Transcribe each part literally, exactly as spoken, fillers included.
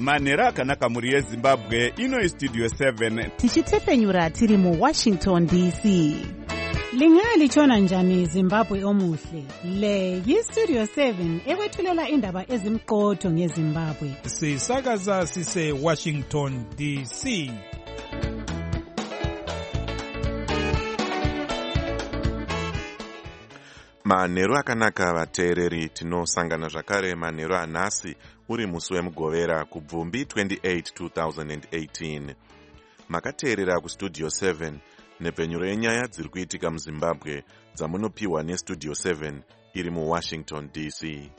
manhero akanaka mhuri yezimbabwe. Ino istudio seven tichitefenyura tiri muwashington D C. Lingalitshona njani Zimbabwe omuhle? Le yistudio seven ekwethulela indaba ezimqotho ngeZimbabwe. Sisakaza sise Washington D C. Manhero akanaka vateereri, tinosangana zvakare manhero anhasi uri musi wemugovera kubvumbi twenty-eight two thousand eighteen. Makateerera kustudio seven nepfenyuro yenyaya dziri kuitika muZimbabwe dzamunopiwa nestudio seven iri muWashington D C.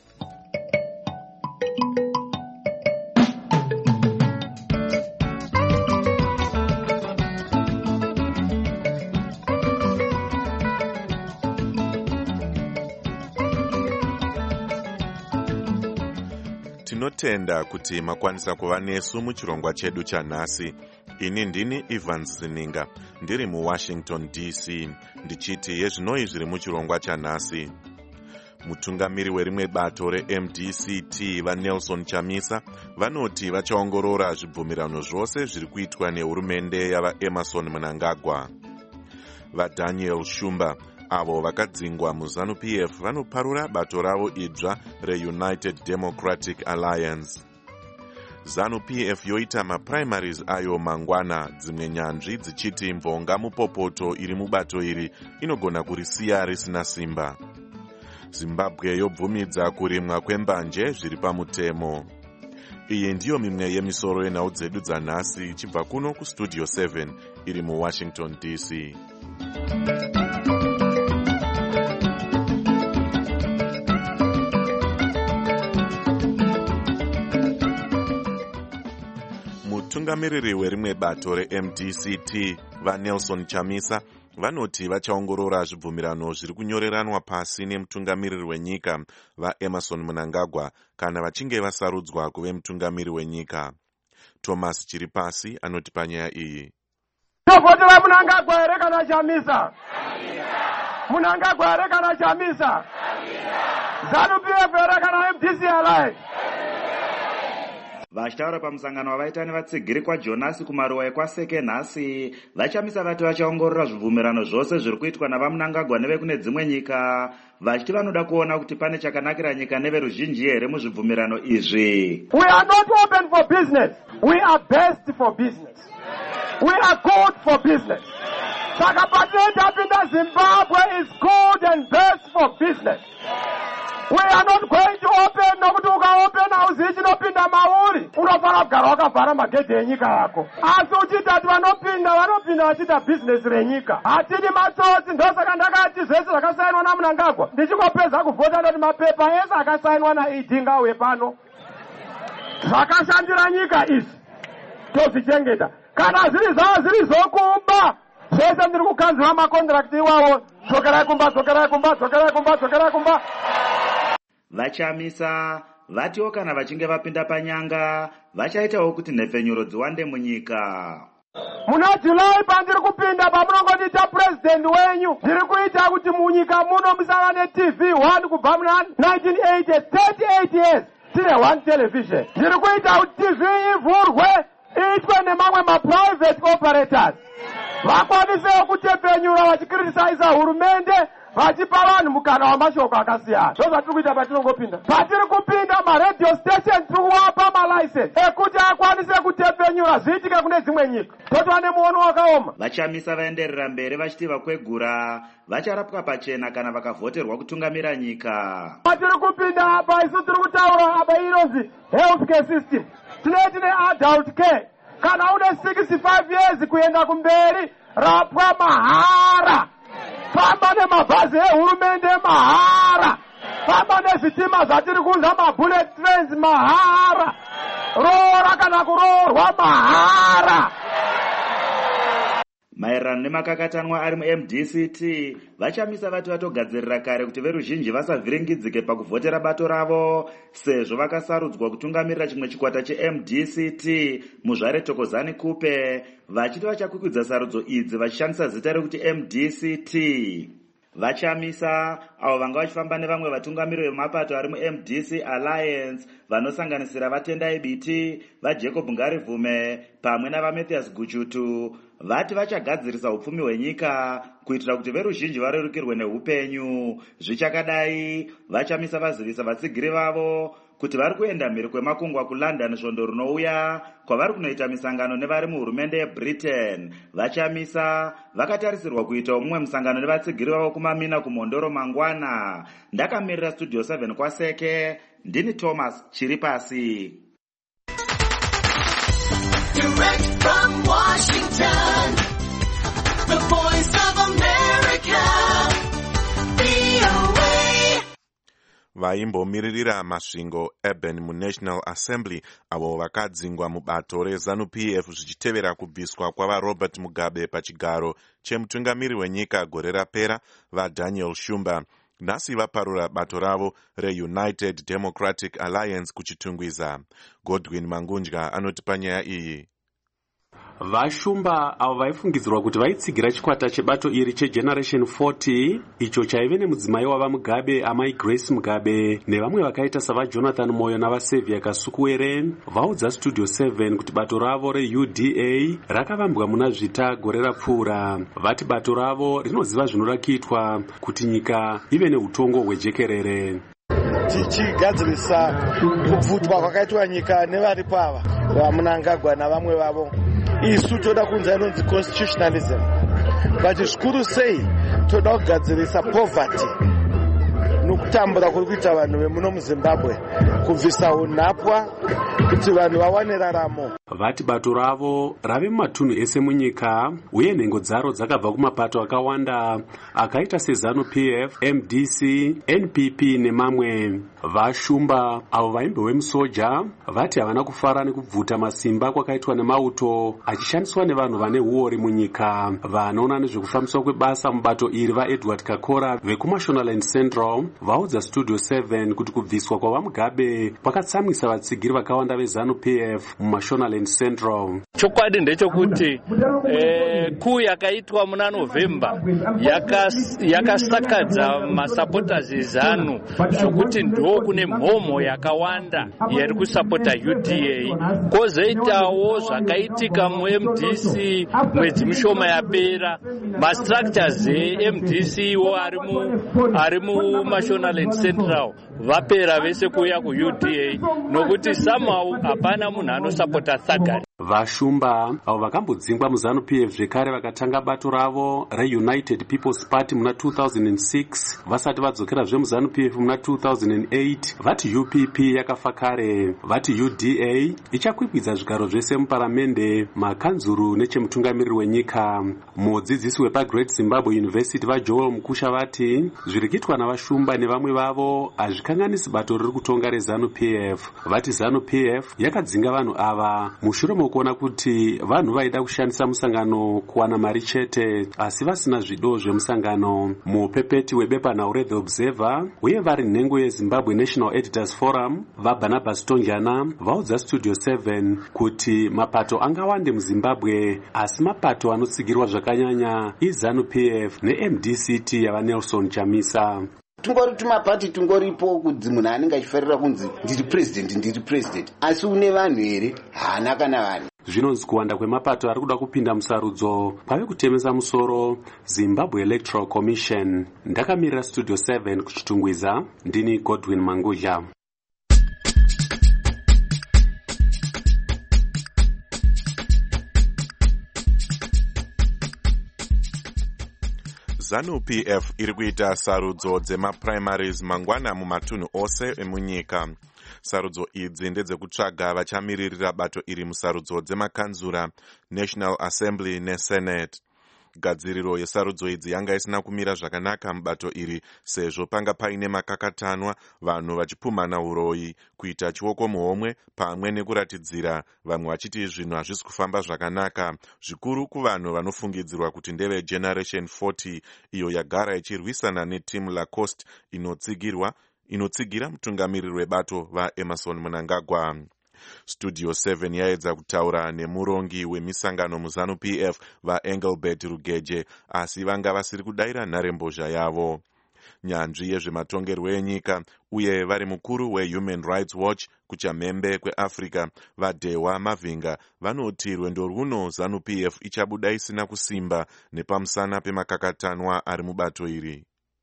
Tinotenda kuti makwanisa kuva nesu muchirongwa chedu chanhasi. Ini ndini Evans Zininga, ndiri muWashington D C, ndichiti yezvinoi zviri muchirongwa chanhasi. Mutungamiri werimwe bato reM D C T vaNelson Chamisa vanoti vachaongorora zvibvumirano zvose zviri kuitwa nehurumende yavaEmerson Mnangagwa. VaDaniel Shumba avo vakadzingwa muZANU P F vanoparura bato ravo idzva reUnited Democratic Alliance. ZANU P F yoita maprimaries ayo mangwana, dzimwe nyanzvi dzichiti mvonga mupopoto iri mubato iri inogona kurisiya risina simba. Zimbabwe yobvumidza kurimwa kwembanje zviri pamutemo. Iyi ndiyo mimwe yemisoro yenhau dzedu dzanhasi ichibva kuno kustudio seven iri muWashington D C. Mutungamiriri werimwe bato reM D C T vaNelson Chamisa vanoti vachaongorora zvibvumirano zviri kunyoreranwa pasi nemutungamiriri wenyika vaEmerson Mnangagwa kana vachinge vasarudzwa kuve mutungamiri wenyika. Thomas Chiripasi anoti panyaya iyi. Tovotera Mnangagwa ere kana Chamisa? Mnangagwa ere kana Chamisa? ZANU P F ere kana M D C Alliance? Vachitaura pamusangano wavaita nevatsigiri kwaJonasi kumaruwa ekwaseke nhasi, vaChamisa vati vachaongorora zvibvumirano zvose zviri kuitwa navaMnangagwa nevekune dzimwe nyika, vachiti vanoda kuona kuti pane chakanakira nyika neveruzhinji here muzvibvumirano izvi. We are not open for business. We are best for business. We are good for business. Saka patinoita tapinda Zimbabwe is good and best for business. We are not going to open nokuti ukaopen hauzivi chinopinda mauri. Unofana kugara wakavhara magedhi enyika yako. Asi uchiti ati vanopinda vanopinda vachiita business renyika. Hatidi matsotsi, ndosaka ndakati zvese zvakasainwa naMnangagwa ndichingopedza kuvhota ndoti mapepa ese akasainwa naED ngauye pano. Zvakashandira nyika izvi tozvichengeta. Kana zviri zvavo zviri zvokumba, zvese ndiri kukanzira makondirakti iwawo. Dzokerai kumba, dzokerai kumba, dzokerai kumba, dzokerai kumba. VaChamisa vatiwo kana vachinge vapinda panyanga vachaitawo kuti nhepfenyuro dziwande munyika. Muna Julai pandiri kupinda pamunongoita president wenyu, ndiri kuita kuti munyika muno musava neT V one kubva muna nineteen eighty, thirty-eight years tine one television. Ndiri kuita kuti T V ivhurwe iitwe nemamwe maprivate operators vakwanisewo kutepfenyura vachikriticize hurumende vachipa vanhu mukana wamashoko akasiyana. Ndozvatiri kuita patinongopinda. Patiri kupinda maradio station tiri kuvapa malicense ekuti akwanise kutepfenyura zviitike kune dzimwe nyika. Totova nemuono wakaoma. VaChamisa vaenderera mberi vachiti vakwegura vacharapwa pachena kana vakavhoterwa kutungamira nyika. Patiri kupinda apa isu tiri kutaura apa inonzi health care system. Tinoti neadult care. Kana une sixty-five years kuenda kumberi, rapwa mahara. Famba nemabhazi ehurumende mahara. Famba nezvitima zvatiri kunza mabullet trains mahara. Roora kana kuroorwa mahara. Maererano nemakakatanwa ari muM D C T, VaChamisa vati vatogadzirira kare kuti veruzhinji vasavhiringidzike pakuvhotera bato ravo, sezvo vakasarudzwa kutungamirira chimwe chikwata cheM D C T muzvare Thokozani Kupe, vachiti vachakwikudza sarudzo idzi vachishandisa zita rekuti M D C T. vachamisa avo vanga vachifamba nevamwe vatungamiriri vemapato ari mu-M D C Alliance vanosanganisira vatendai biti, vaJacob Ngarivume pamwe navaMathias Guchutu. Vati vachagadzirisa upfumi hwenyika kuitira kuti veruzhinji varerukirwe neupenyu. Zvichakadai, vachamisa vazivisa vatsigiri vavo kuti vari kuenda mhiri kwemakungwa kuLondon svondo rinouya kwavari kunoita misangano nevari muhurumende yeBritain. Vachamisa vakatarisirwa kuita mumwe musangano nevatsigiri vavo kumamina kumhondoro mangwana. Ndakamirira Studio seven kwaSeke, ndini Thomas Chiripasi. Direct from Washington, the voice of America, V O A. Vaimbomiririra masvingo Urban muNational Assembly avo vakadzingwa mubato reZANU-P F zvichitevera kubviswa kwavaRobert Mugabe pachigaro chemutungamiri wenyika gore rapera vaDaniel Shumba. Nhasi vaparura bato ravo reUnited Democratic Alliance kuchitungwiza. Godwin Mangunja anoti panyaya iyi. Vashumba avo vaifungidzirwa kuti vaitsigira chikwata chebato iri chegeneration forty icho chaive nemudzimai wava Mugabe amai Grace Mugabe nevamwe vakaita sava Jonathan Moyo navaSaviour Kasukuwere vaudza Studio seven kuti bato ravo reU D A rakavambwa muna zvita gore rapfuura. Vati bato ravo rinoziva zvinoda kuitwa kuti nyika ive neutongo hwejekerere. Tichigadzirisa kubvutwa kwakaitwa nyika nevari pava vaMnangagwa navamwe vavo. Isu toda kunza inonzi constitutionalism, but zvikuru sei toda kugadzirisa poverty nokutambura kuri kuita vanhu vemuno muZimbabwe, kubvisa unhapwa kuti vanhu vawane raramo. Vati bato ravo rave mumatunhu ese munyika uye nhengo dzaro dzakabva kumapato akawanda akaita seZANU-P F, M D C, N P P nemamwe. Vashumba avo vaimbowe musoja vati havana kufara nekubvuta masimba kwakaitwa nemauto achishandiswa nevanhu vane uori munyika. Vanoona nezvekufambiswa kwebasa mubato iri vaEdward Kakora vekuMashonaland Central vaudza Studio seven kuti kubviswa kwavaMugabe kwakatsamwisa vatsigiri vakawanda veZANU-P F muMashonaland Central. Chokwadi ndechekuti eh, kuu yakaitwa muna November yakasakadza yaka masupporters eZANU zvokuti ndo kune mhomo yakawanda yari kusapota U D A. Kozoitawo zvakaitika mu-M D C mwedzi mishoma yapera, mastructures e-M D C wo ari mu ari mu Mashonaland Central vapera vese kuya ku U D A nokuti somehow hapana munhu anosapota Thagari. Vashumba avo vakambodzingwa muZANU-P F zvekare vakatanga bato ravo reUnited People's Party muna two thousand six vasati vadzokera zvemuZANU-P F muna two thousand eight. Vati U P P yakafa kare. Vati U D A ichakwikwidza zvigaro zvese muparamende, makanzuru nechemutungamiriri wenyika. Mudzidzisi wepaGreat Zimbabwe University vaJoel Mukusha vati zviri kuitwa navashumba nevamwe vavo hazvikanganisi bato riri kutonga reZANU-P F. Vati ZANU-P F yakadzinga vanhu ava mushure mokuona kuti vanhu vaida kushandisa musangano kuwana mari chete asi vasina zvido zvemusangano. Mupepeti webepanhau reThe Observer uye vari nhengo yeZimbabwe National Editors Forum vaBarnabas Tonjana vaudza Studio seven kuti mapato angawande muZimbabwe asi mapato anotsigirwa zvakanyanya iZANU-P F neM D C T yavaNelson Chamisa. Tungori tumapati tungoripo kuti munhu anenge achifarira kunzi ndiri president ndiri president asi une vanhu here hana kana vanhu. Zvinonzi kuwanda kwemapato ari kuda kupinda musarudzo kwave kutemesa musoro Zimbabwe Electoral Commission. Ndakamirira Studio seven kuchitungwiza, ndini Godwin Mangunja. ZANU-P F iri kuita sarudzo dzemaprimaries mangwana mumatunhu ose emunyika. Sarudzo idzi ndedzekutsvaga vachamiririra bato iri musarudzo dzemakanzura, National Assembly neSenate. Gadziriro yesarudzo idzi yanga isina kumira zvakanaka mubato iri sezvo panga paine makakatanwa, vanhu vachipumhana uroyi, kuita chioko muhomwe pamwe nekuratidzira, vamwe vachiti zvinhu hazvisi kufamba zvakanaka, zvikuru kuvanhu vanofungidzirwa kuti ndeve Generation forty iyo yagara ichirwisana netimu laCoast inotsigirwa inotsigira mutungamiriri webato vaEmerson Mnangagwa. Studio seven yaedza kutaura nemurongi wemisangano muZANU P F vaEngelbert Rugeje, asi vanga vasiri kudaira nharembozha yavo. Nyanzvi yezvematongerwo enyika uye vari mukuru weHuman Rights Watch kuchamhembe kweAfrica vaDhewa Mavinga vanoti rwendo rwuno ZANU P F ichabuda isina kusimba nepamusana pemakakatanwa ari mubato iri.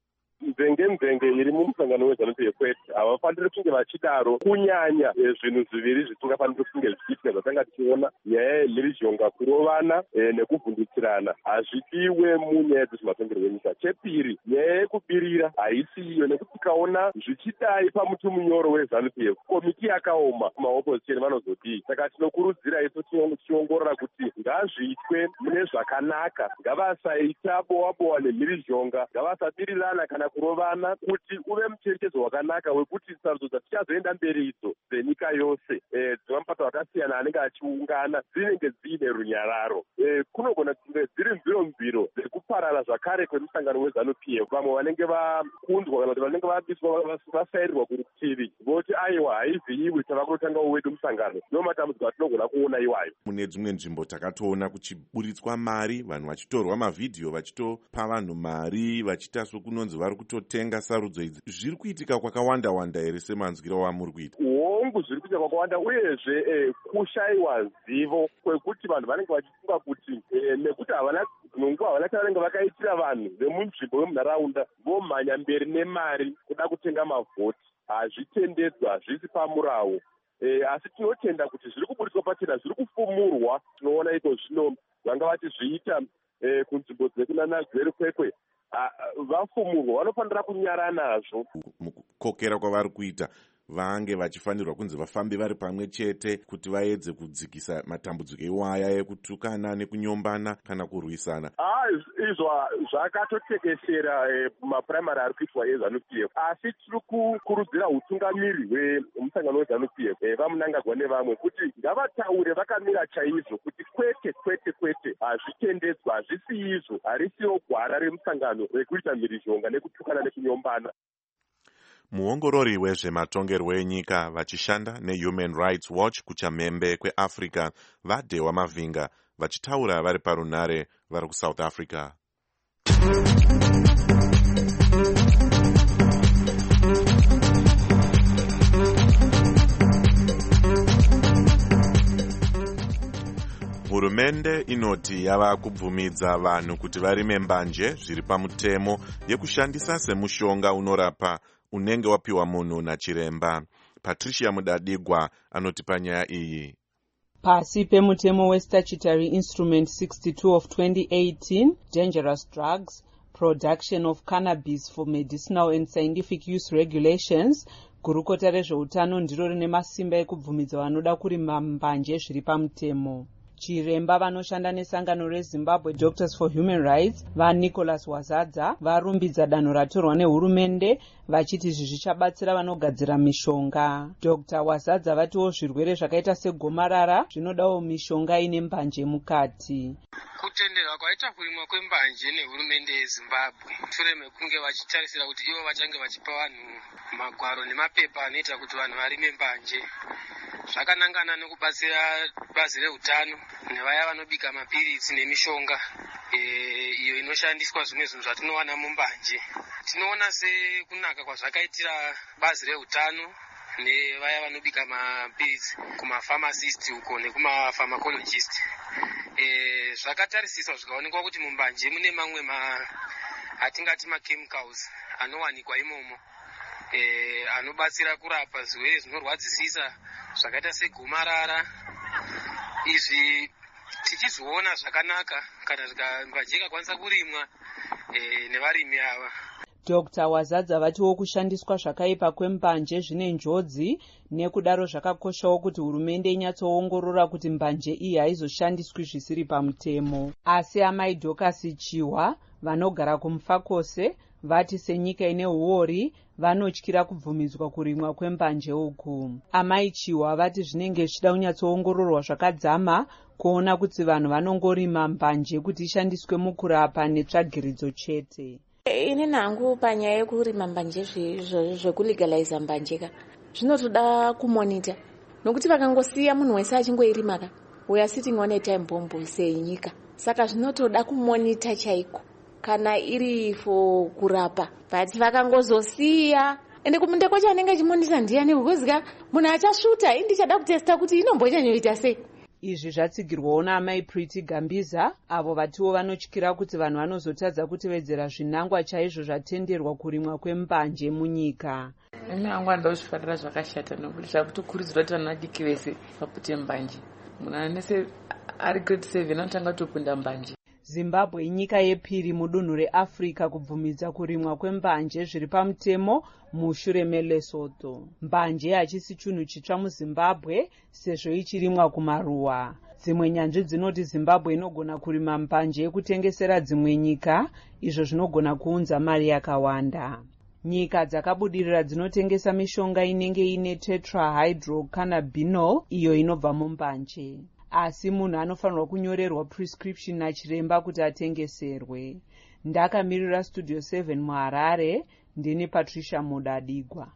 Mvenge mvenge iri mumusangano weZANU P F havafaniri kunge vachidaro, kunyanya zvinhu zviviri zvisingafaniri kunge zvichiitika zvatanga tichiona, nyaya yemhirizhonga, kurovana nekuvhundutsirana hazvidiwe munyaya dzezvematongerwo enyika. Chepiri, nyaya yekubirira haisi iyo, nekuti tikaona zvichidai pamuti munyoro weZANU P F, komiti yakaoma kumaopposition vanozodii. Saka tinokurudzira isu tichiongorora kuti ngazviitwe mune zvakanaka, ngavasaita bowa bowa nemhirizhonga, ngavasabirirana kana kurovana, kuti uve mucherechedzo wakanaka wekuti sarudzo dzatichazoenda mberi idzo dzenyika yose dzemapato akasiyana anenge achiungana dzinenge dziine runyararo. Kunogona kunge dziri mviro mviro dzekuparara zvakare kwemusangano weZANU P F. Vamwe vanenge vakunzwa kana kuti vanenge vabiswa vasairirwa kurutivi voti aiwa haivhiyiwi tava kunotanga wedu musangano. Ndo matambudziko atinogona kuona iwayo. Mune dzimwe nzvimbo takatoona kuchiburitswa mari, vanhu vachitorwa mavhidhiyo vachitopa vanhu mari vachiita sokunonzi vari kutotenga sarudzo idzi. Zviri kuitika kwakawanda wanda here semanzwiro wamuri kuita? Hongu zviri kuitika kwakawanda, uyezve kushayiwa zivo kwekuti vanhu vanenge vachifunga kuti nekuti havana nungu havana chavanenge vakaitira vanhu vemunzvimbo vemunharaunda vomhanya mberi nemari kuda kutenga mavhoti. Hazvitendedzwa, hazvisi pamurawo. Asi tinotenda kuti zviri kuburitswa pachena, zviri kufumurwa. Tinoona iko zvino vanga vachizviita kunzvimbo dzekunana Gweru Kwekwe. Vafumurwa vanofanira kunyara nazvo. Mukukokera kwavari kuita vange vachifanirwa kunzi vafambe vari pamwe chete kuti vaedze kudzikisa matambudziko iwaya ekutukana nekunyombana kana kurwisana. Izvo zvakatotekeshera mapuraimari ari kuitwa eZANU P F, asi tiri kukurudzira utungamiri hwemusangano weZANU P F vamunangagwa nevamwe kuti ngavataure vakamira chaizvo kuti kwete kwete kwete hazvitendedzwa, hazvisi izvo, harisiwo gwara remusangano rekuita mhirizhonga nekutukana nekunyombana. Muongorori wezvematongerwo enyika vachishanda neHuman Rights Watch kuchamhembe kweAfrica vaDhewa Mavinga vachitaura vari parunhare vari kuSouth Africa. Hurumende inoti yava kubvumidza vanhu kuti varime mbanje zviri pamutemo yekushandisa semushonga unorapa unenge wapiwa munhu nachiremba. Patricia Mudadigwa anotipa nyaya iyi. Pasi pemutemo weStatutory Instrument sixty-two of twenty eighteen, Dangerous Drugs, Production of Cannabis for Medicinal and Scientific Use Regulations, gurukota rezveutano ndiro rine masimba ekubvumidza vanoda kurima mbanje zviri pamutemo. Chiremba vanoshanda nesangano reZimbabwe Doctors for Human Rights vaNicholas Wazadza varumbidza danho ratorwa nehurumende vachiti izvi zvichabatsira vanogadzira mishonga. Doctor Wazadza vatiwo zvirwere zvakaita segomarara zvinodawo mishonga ine mbanje mukati. Kutenderwa kwaita kurimwa kwembanje nehurumende yeZimbabwe shure mekunge vachitarisira kuti ivo vachange vachipa vanhu magwaro nemapepa anoita kuti vanhu varime mbanje. Zvakanangana nekubatsira bazi reutano nevaya vanobika mapiritsi nemishonga iyo inoshandiswa zvimwe zvinhu zvatinowana mumbanje. Tinoona sekunaka kwazvakaitira bazi reutano nevaya vanobika mapiritsi kumapharmacist uko nekumapharmacologist. Zvakatarisiswa zvikaonekwa kuti mumbanje mune mamwe atingati machemicals anowanikwa imomo anobatsira kurapa zvirwere zvinorwadzisisa zvakaita segomarara. Izvi tichizviona zvakanaka kana mbanje ikakwanisa kurimwa nevarimi ava. Doctor Wazadza vatiwo kushandiswa zvakaipa kwembanje zvine njodzi, nekudaro zvakakoshawo kuti hurumende inyatsoongorora kuti mbanje iyi haizoshandiswi zvisiri pamutemo. Asi amai Dorcas Chihwa vanogara kuMufakose vati senyika ine huori vanotyira kubvumidzwa kurimwa kwembanje uku. Amai Chihwa vati zvinenge zvichida kunyatsoongororwa zvakadzama kuona kuti vanhu vanongorima mbanje kuti ishandiswe mukurapa netsvagiridzo chete. Ini nangu panyaya yekurima mbanje zvekulegaliza mbanje ka zvinotoda kumonita nokuti vakangosiya munhu wese achingoirima ka we are sitting on a time bomb senyika. Saka zvinotoda kumonita chaiko kana iri for kurapa, but vakangozosiya ende kumunde kwacho anenge achimonita ndiani because ka munhu achasvuta indichada kutesta kuti inombochanyoita sei. Izvi zvatsigirwawo naamai Pretty Gambiza, avo vatiwo vanotyira kuti vanhu vanozotadza kutevedzera zvinangwa chaizvo zvatenderwa kurimwa kwembanje munyika. Ine hangu anoda kuzvifarira zvakashata nokuti zvakutokurudzirwa kuti vanhu vadiki vese vapute mbanje. Munhu anese ari grade seven anotanga kutopunda mbanje. Zimbabwe inyika yepiri mudunhu reAfrica kubvumidza kurimwa kwembanje zviri pamutemo mushure meLesotho. Mbanje hachisi chinhu chitsva muZimbabwe sezvo ichirimwa kumaruwa. Dzimwe nyanzvi dzinoti Zimbabwe inogona kurima mbanje yekutengesera dzimwe nyika, izvo zvinogona kuunza mari yakawanda. Nyika dzakabudirira dzinotengesa mishonga inenge ine tetrahydrocannabinol iyo inobva mumbanje. Asi munhu anofanirwa kunyorerwa prescription nachiremba kuti atengeserwe. Ndakamirira Studio seven muHarare, ndini Patricia Mudadigwa.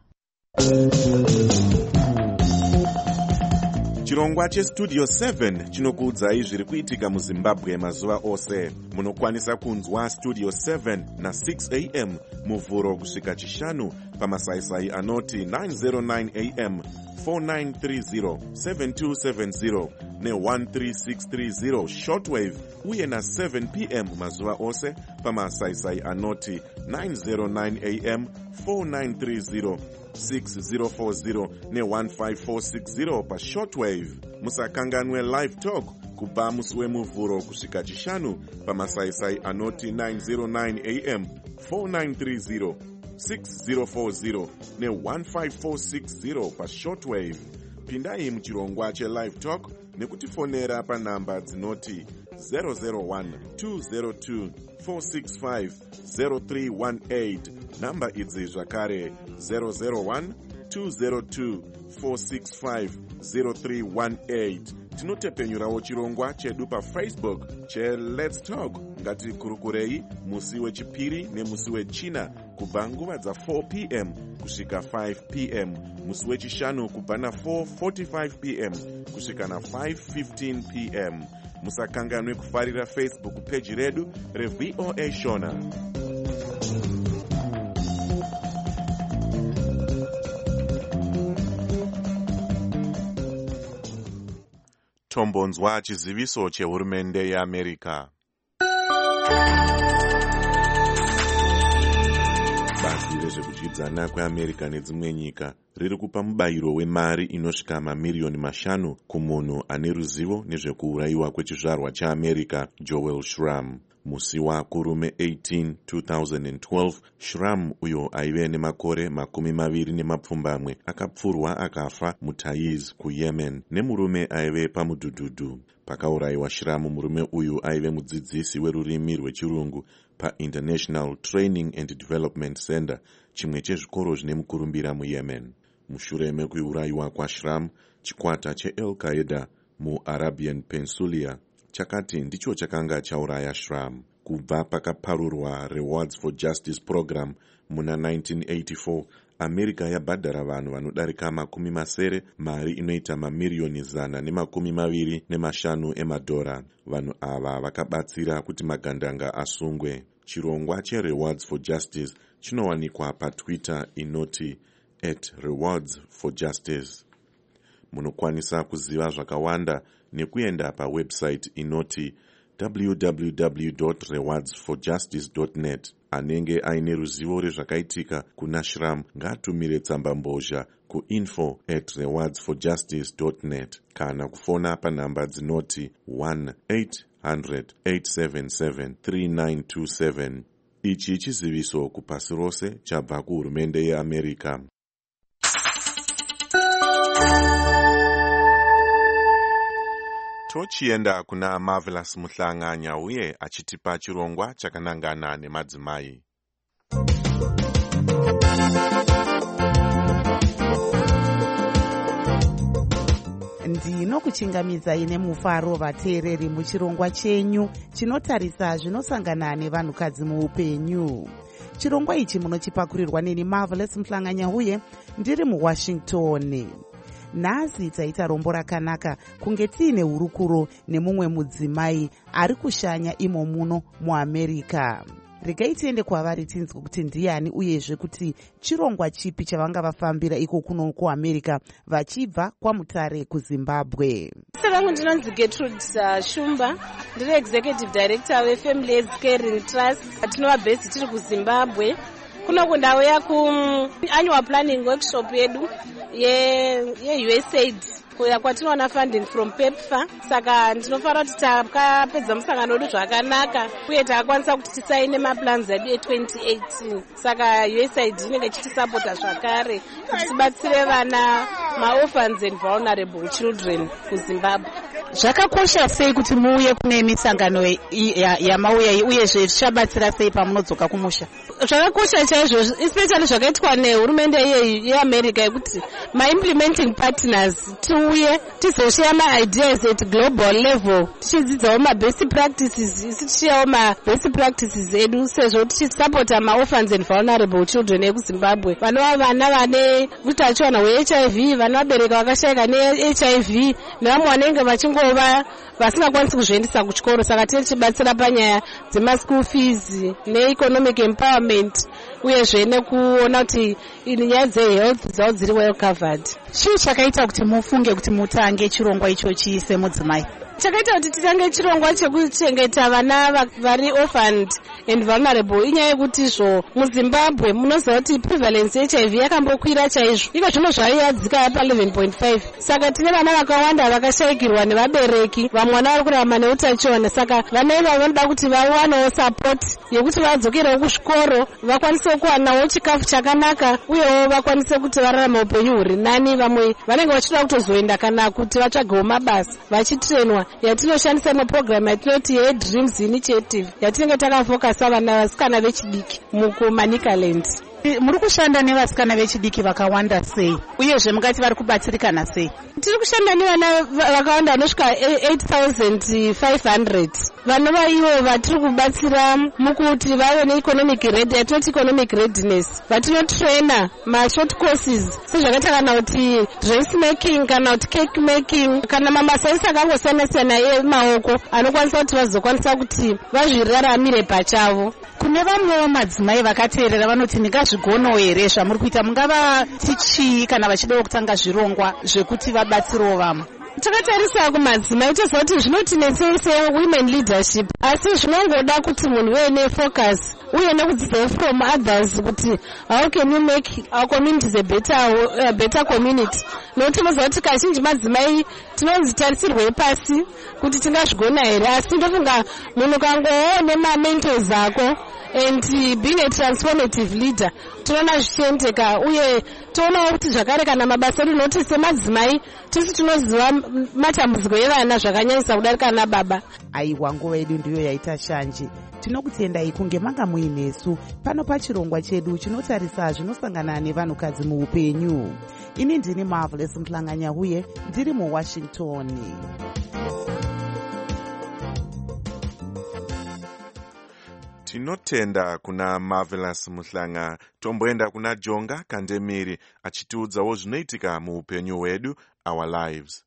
Chirongwa cheStudio seven chinokuudzai zviri kuitika muZimbabwe mazuva ose. Munokwanisa kunzwa Studio seven na six a m muvhuro kusvika chishanu pamasaisai anoti nine oh nine a m, four nine three zero, seven two seven zero ne one three six three zero shortwave uye na seven p m mazuva ose pamasaisai anoti nine oh nine a m, four nine three zero, six zero four zero ne one five four six zero pa shortwave. Musakanganwe live talk kubva musi wemuvhuro kusvika chishanu pamasaisai anoti nine oh nine a m, four nine three zero, six zero four zero ne one five four six zero pa shortwave. Pindai muchirongwa che-live talk nekutifonera panhamba dzinoti zero zero one, two zero two, four six five, zero three one eight. Namba idzi zvakare zero zero one, two zero two, four six five, zero three one eight. Tinotepenyurawo chirongwa chedu paFacebook che-Let's Talk. Ngatikurukurei musi wechipiri nemusi wechina kubva nguva dza four p m kusvika five p m, musi wechishanu kubva na four forty-five p m kusvika na five fifteen p m. Musakanganwe kufarira Facebook page redu reV O A Shona. Tombonzwa chiziviso chehurumende yeAmerica. Bazi rezvekudyidzana kweAmerica nedzimwe nyika riri kupa mubayiro wemari inosvika mamiriyoni mashanu kumunhu ane ruzivo nezvekuurayiwa kwechizvarwa chaAmerica Joel Schramm. Musi wakurume eighteen, two thousand twelve, Schramm uyo aive nemakore makumi maviri nemapfumbamwe akapfurwa akafa muTaiz kuYemen nemurume aive pamudhudhudhu. Pakaurayiwa Schramm, murume uyu aive mudzidzisi werurimi rwechirungu paInternational Training and Development Center, chimwe chezvikoro zvine mukurumbira muYemen. Mushure mekuurayiwa kwaSchramm, chikwata cheAl-Qaeda muArabian Peninsula chakati ndicho chakanga chauraya Schramm. Kubva pakaparurwa Rewards for Justice program muna nineteen eighty-four, America yabhadhara vanhu vanodarika makumi masere mari inoita mamiriyoni zana nemakumi maviri nemashanu emadhora. Vanhu ava vakabatsira kuti magandanga asungwe. Chirongwa cheRewards for Justice chinowanikwa paTwitter inoti at Rewards for Justice. Munokwanisa kuziva zvakawanda nekuenda pawebsite inoti w w w dot rewards for justice dot net. Anenge aine ruzivo rezvakaitika kuna Schramm ngaatumire tsamba mbozha ku info at rewards for justice dot net kana kufona panhamba dzinoti one eight hundred, eight seven seven, three nine two seven. Ichi chiziviso kupasi rose chabva kuhurumende yeAmerica. Tochienda kuna Marvelous Muhlanganya uye achitipa chirongwa chakanangana nemadzimai. Ndinokuchingamidzai nemufaro vateereri muchirongwa chenyu chinotarisa zvinosangana nevanhukadzi muupenyu. Chirongwa ichi munochipakurirwa neni Marvelous Muhlanganya uye ndiri muWashington. nhasi taita rombo rakanaka kunge tiine hurukuro nemumwe mudzimai ari kushanya imo muno muamerica. Regai tiende kwavari tinzwe kuti ndiani uyezve kuti chirongwa chipi chavanga vafambira iko kuno kuamerica vachibva kwaMutare kuZimbabwe. Vangu ndinonzi Gertrude uh, Shumba, ndiri executive director weFamily Health Caring Trust. Tinova base tiri kuZimbabwe. Kuno kundauya kuannual planning workshop yedu ye, ye U S A I D kuya kwatinoona funding from PEPFAR. Saka ndinofanira kuti takapedza musangano wedu zvakanaka uye takakwanisa kuti tisaine maplans edu e twenty eighteen. Saka U S A I D inenge ichitisapota zvakare kuti tibatsire vana maorphans and vulnerable children kuZimbabwe. Zvakakosha sei kuti muuye kune misangano yamauya iyi uyezve zvichabatsira sei pamunodzoka kumusha? Zvakakosha chaizvo, especially zvakaitwa nehurumende yeAmerica yekuti ma-implementing partners tiuye tizoshare ma-ideas at global level tichidzidzawo ma-best practices isi tichiyawo ma-best practices edu sezvo tichisapota ma-orphans and vulnerable children ekuZimbabwe vanova vana vane utachiona hwe-H I V, vana vabereka vakashayika ne-H I V nevamwe vanenge vachingova vasingakwanisi kuzviendesa kuchikoro. Saka tiri tichibatsira panyaya dzema-school fees ne-economic empowerment uyezve nekuona kuti nyaya dzehealth dzavo dziri well covered. Chii chakaita kuti mufunge kuti mutange chirongwa ichochi semudzimai? Chakaita kuti titange chirongwa chekuchengeta vana vari orphaned and vulnerable inyaya yekuti zvo muZimbabwe munoziva kuti prevalence H I V yakambokwira chaizvo. Iko zvino zvaiadzika pa eleven point five. Saka tine vana vakawanda vakashayikirwa nevabereki, vamwe vana vari kurarama neutachiona. Saka vana ivavo vanoda kuti vawanewo support yekuti vadzokerewo kuzvikoro, vakwanise kuwanawo chikafu chakanaka uyewo vakwanise kuti vararame upenyu huri nani. Vamwe vanenge vachida kutozoenda kana kuti vatsvagewo mabasa vachitrenwa, yatinoshandisa neprogram yatinoti yeDreams Initiative yatinenge takafocusa vana vasikana vechidiki mukuManicaland. Muri kushanda nevasikana vechidiki vakawanda sei uyezve mukati vari kubatsirikana sei? Tiri kushanda nevana vakawanda vanosvika eight thousand five hundred vanova ivo vatiri kubatsira mukuti vave neeconomic ready yatinoti economic readiness, vatinotraina mashort courses sezvakaita kana kuti dress making kana kuti cake making kana mabasa ese akangosiyana-siyana emaoko anokwanisa kuti vazokwanisa kuti vazviraramire pachavo. Kune vamwewo madzimai vakateerera vanoti ndingazvigonawo here zvamuri kuita, mungava tichii kana vachida kutanga zvirongwa zvekuti vabatsirewo vamwe? Takatarisa kumadzimai toziva kuti zvinotinetsese women leadership, asi zvinongoda kuti munhu uve nefocus uye nekudzidzawo from others kuti how can you make our communities a better, uh, better community. Nokuti moziva kuti kazhinji madzimai tinozitarisirwe pasi kuti tingazvigona here, asi ndofunga munhu kangowo nema-mentors ako and being a transformative leader tinoona zvichiendeka uye toonawo kuti zvakare kana mabasa edu nokuti semadzimai tisi tinoziva matambudziko evana zvakanyanyisa kudarika nababa. Aiwa, nguva yedu ndiyo yaita shanje. Tinokutendai kunge manga muinesu pano pachirongwa chedu chinotarisa zvinosangana nevanhukadzi muupenyu. Ini ndini Marvelous Mhlanganya huye ndiri muWashington. Tinotenda kuna Marvelous Muhlanga. Tomboenda kuna Jonga Kandemiri achitiudzawo zvinoitika muupenyu hwedu, our lives.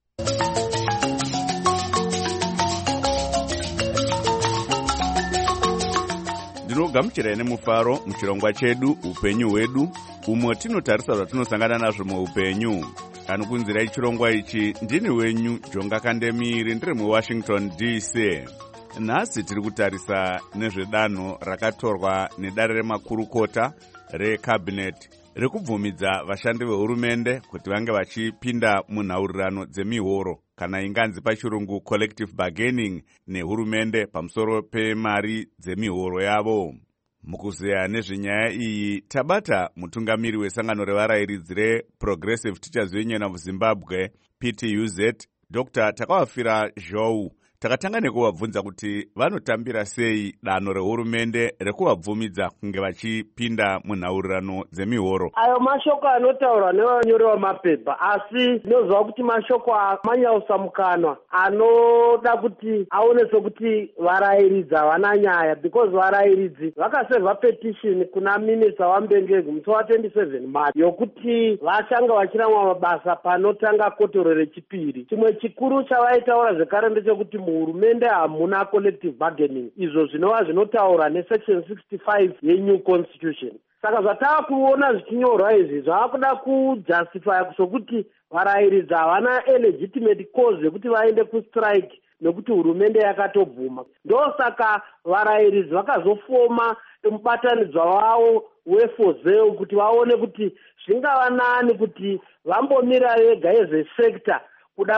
Ndinogamuchirai nemufaro muchirongwa chedu upenyu hwedu, umwe tinotarisa zvatinosangana nazvo muupenyu. Anokunzirai chirongwa ichi ndini wenyu Jonga Kandemiri, ndiri muWashington D C. Nhasi tiri kutarisa nezvedanho rakatorwa nedare remakurukota rekabineti rekubvumidza vashandi vehurumende kuti vange vachipinda munhaurirano dzemihoro kana inganzi pachirungu collective bargaining nehurumende pamusoro pemari dzemihoro yavo. Mukuzeya nezvenyaya iyi tabata mutungamiri wesangano revarayiridzi reProgressive Teachers Union of Zimbabwe P T U Z Doctor Takawafira Zhou takatanga nekuvabvunza kuti vanotambira sei danho rehurumende rekuvabvumidza kunge vachipinda munhaurirano dzemihoro. Ayo mashoko anotaurwa nevanyori vamapepa, asi ndinoziva kuti mashoko amanyausamukanwa anoda kuti aonese kuti varayiridzi havana nyaya, because varayiridzi vakaseva petition kuna minista wambengezi musi wa twenty-seven March yokuti vachanga vachiramwa mabasa panotanga kotoro rechipiri. Chimwe chikuru chavaitaura zvekare ndechekuti muhurumende hamuna collective bargaining, izvo zvinova zvinotaura nesection sixty-five yenew constitution. Saka zvatava kuona zvichinyorwa izvi zvavakuda kujustifya sokuti varayiridzi havana illegitimate cause yekuti vaende kustrike nekuti hurumende yakatobvuma. Ndosaka varayiridzi vakazofoma mubatanidzwa wavo wefozeo kuti vaone kuti zvingava nani kuti vambomira vega ezvesekta kuda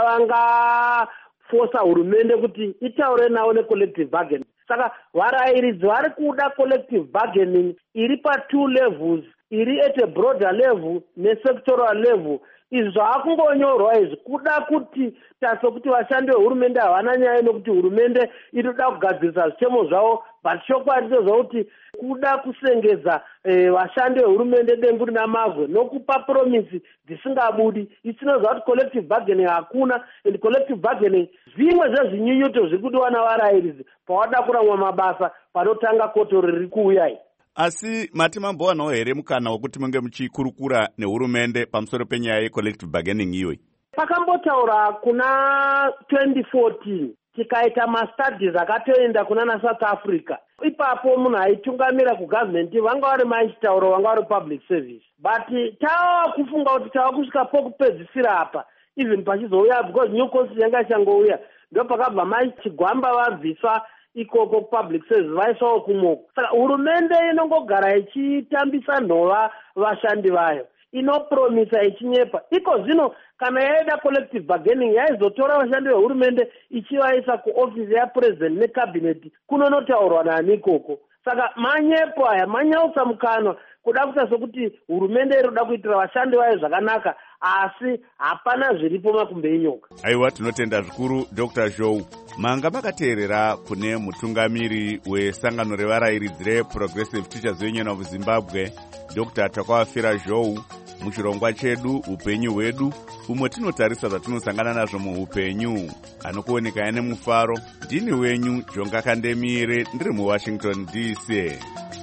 vangafosa hurumende kuti itaure navo necollective bargaining. Saka varayiridzi vari kuda collective bargaining iri pa-two levels, iri at a broader level nesectoral level. Izvi zvaakungonyorwa izvi kuda kuti taso kuti vashandi vehurumende havana nyaya nokuti hurumende inoda kugadzirisa zvitemo zvavo, but shoko handizvo kuti kuda kusengedza eh, vashandi vehurumende dengu rina mavwe nokupa promisi dzisingabudi. Isinozva kuti collective bargaining hakuna, and collective bargaining zvimwe zvezvinyunyuto zviri kudiwa navarayiridzi pavada kuramwa mabasa panotanga kotoro riri kuuyai. Asi mati mambowanawo here mukana wekuti munge muchikurukura nehurumende pamusoro penyaya yecollective bargaining iyoyi? Pakambotaura kuna twenty fourteen tikaita mastudies akatoenda kuna naSouth Africa. Ipapo munhu aitungamira kugovernment vanga vari machitauro vanga vari public service, but tava kufunga kuti tava kusvika pokupedzisira apa even pachizouya because new constitution yanga ichangouya ndo pakabva machigwamba vabviswa ikoko public service vaisawo kumoko. Saka hurumende inongogara ichitambisa nhova vashandi vayo, inopromisa ichinyepa. Iko zvino kana yaida collective bargaining yaizotora vashandi vehurumende ichivaisa kuofisi yapresident necabinet kunonotaurwa nani ikoko. Saka manyepo aya manyausamukanwa kuda kuita sokuti hurumende iri kuda kuitira vashandi vayo zvakanaka, asi hapana zviripo makumbe enyoka. Aiwa, tinotenda zvikuru Doctor Zhou. Manga makateerera kune mutungamiri wesangano revarayiridzi reProgressive Teachers Union of Zimbabwe, Doctor Takwafira Zhou, muchirongwa chedu upenyu hwedu, umwe tinotarisa zvatinosangana nazvo muupenyu. Anokuonekaya nemufaro, ndini wenyu Jonga Kandemire, ndiri muWashington D C.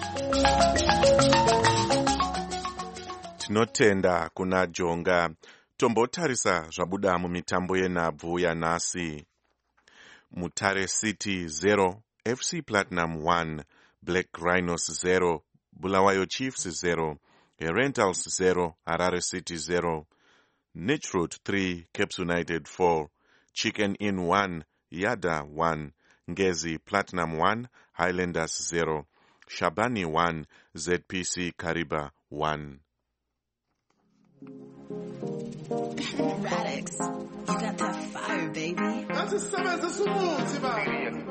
Tinotenda kuna Jonga. Tombotarisa zvabuda mumitambo yenhabvu yanhasi. Mutare City zero, F C Platinum one, Black Rhinos zero, Bulawayo Chiefs zero, Rentals zero, Harare City zero, Nichroot three, Caps United four, Chicken Inn one, Yada one, Ngezi Platinum one, Highlanders zero, Shabani one, Z P C Kariba one. Radix, you got that fire, baby. That's a seven, that's a smooth, man.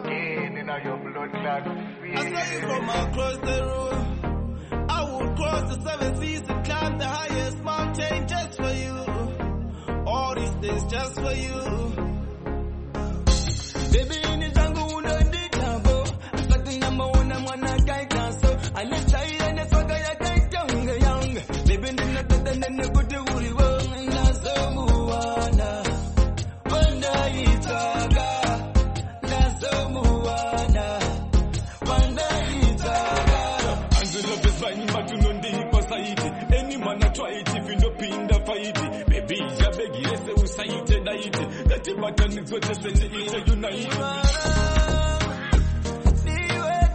I saw you from across the road. I would cross the seven seas and climb the highest mountain just for you. All these things just for you. Baby, in the jungle, we don't need trouble. I'm like the number one, I'm one, I can't cancel. I live child and that's what I can't young, young. Baby, in the nothing, and then the good, the woolly world. Any man I try it if you don't pin the fight. Baby, ya beg you say we say it and it. That the button is what you say it unite. See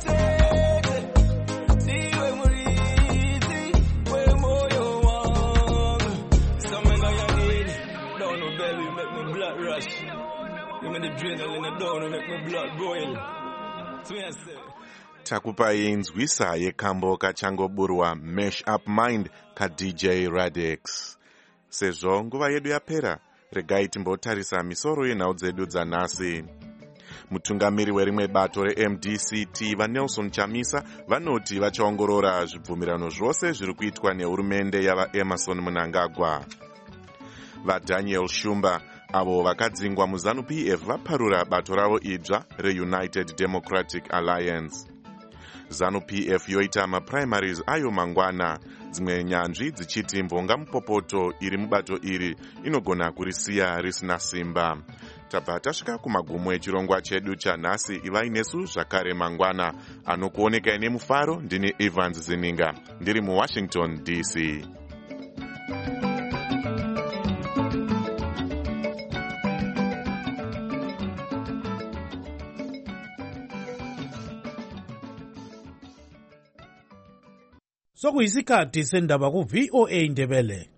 you see you Muriti, where more you want. Some I need down no belly make my blood rush. You make the adrenaline down make my blood boil. So I say takupai nzwisa yekambo kachangoburwa Mash Up Mind kaD J Radix. Sezvo nguva yedu yapera, regai timbotarisa misoro yenhau dzedu dzanhasi. Mutungamiri werimwe bato reM D C T vaNelson Chamisa vanoti vachaongorora zvibvumirano zvose zviri kuitwa nehurumende yavaEmerson Mnangagwa. VaDaniel Shumba avo vakadzingwa muZANU-P F vaparura bato ravo idzva reUnited Democratic Alliance. ZANU-P F yoita maprimaries ayo mangwana, dzimwe nyanzvi dzichiti mbonga mupopoto iri mubato iri inogona kurisiya risina simba. Tabva tasvika kumagumo echirongwa chedu chanhasi. Ivai nesu zvakare mangwana. Anokuonekai nemufaro ndini Evans Zininga, ndiri muWashington D C. Sokuyisikhathi sendaba ku V O A Ndebele.